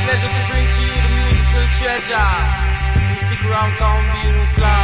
pleasure to bring to you the musical treasure. So stick around town, be no clown.